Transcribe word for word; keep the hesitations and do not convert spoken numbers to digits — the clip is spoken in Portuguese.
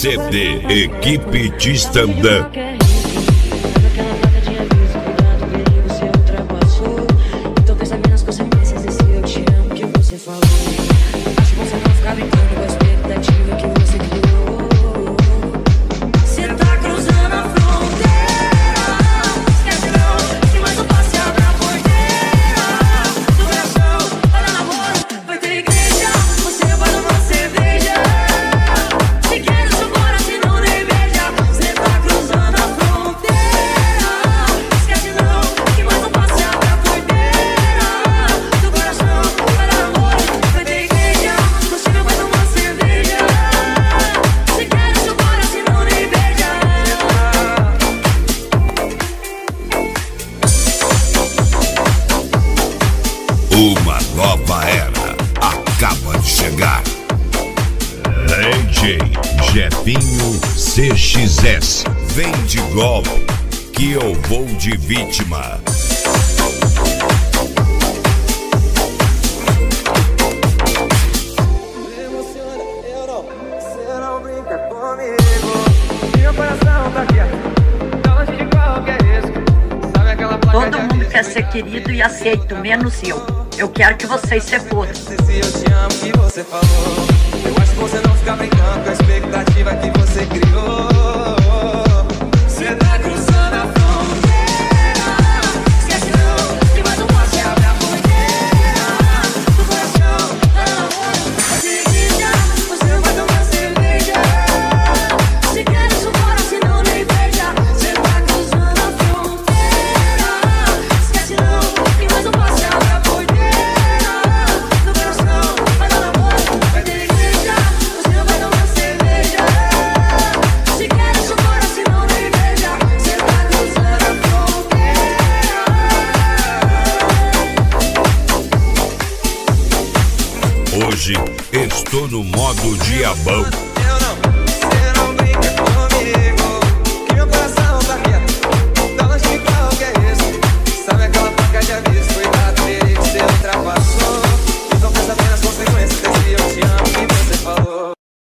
C D Equipe de Stand-Up. Uma nova era acaba de chegar. D J Jefinho C X S. Vem de golpe que eu vou de vítima. Me emociona, eu não, você não brinca comigo. Meu coração tá quieto, tá longe de qualquer risco. Sabe aquela placa? Todo mundo quer ser querido e aceito, menos eu. Eu quero que vocês se fodam. Se eu te amo que você falou, eu acho que você não fica brincando com a expectativa que você criou. Você tá cruzando a fronteira, esquece não, que mais um passo e abre a porteira do coração, tá na hora. Você grita, você não vai tomar cerveja. Se quer isso fora, senão nem veja. Você tá cruzando a fronteira, esquece não, que mais um passo e abre a porteira. Hoje estou no modo diabão.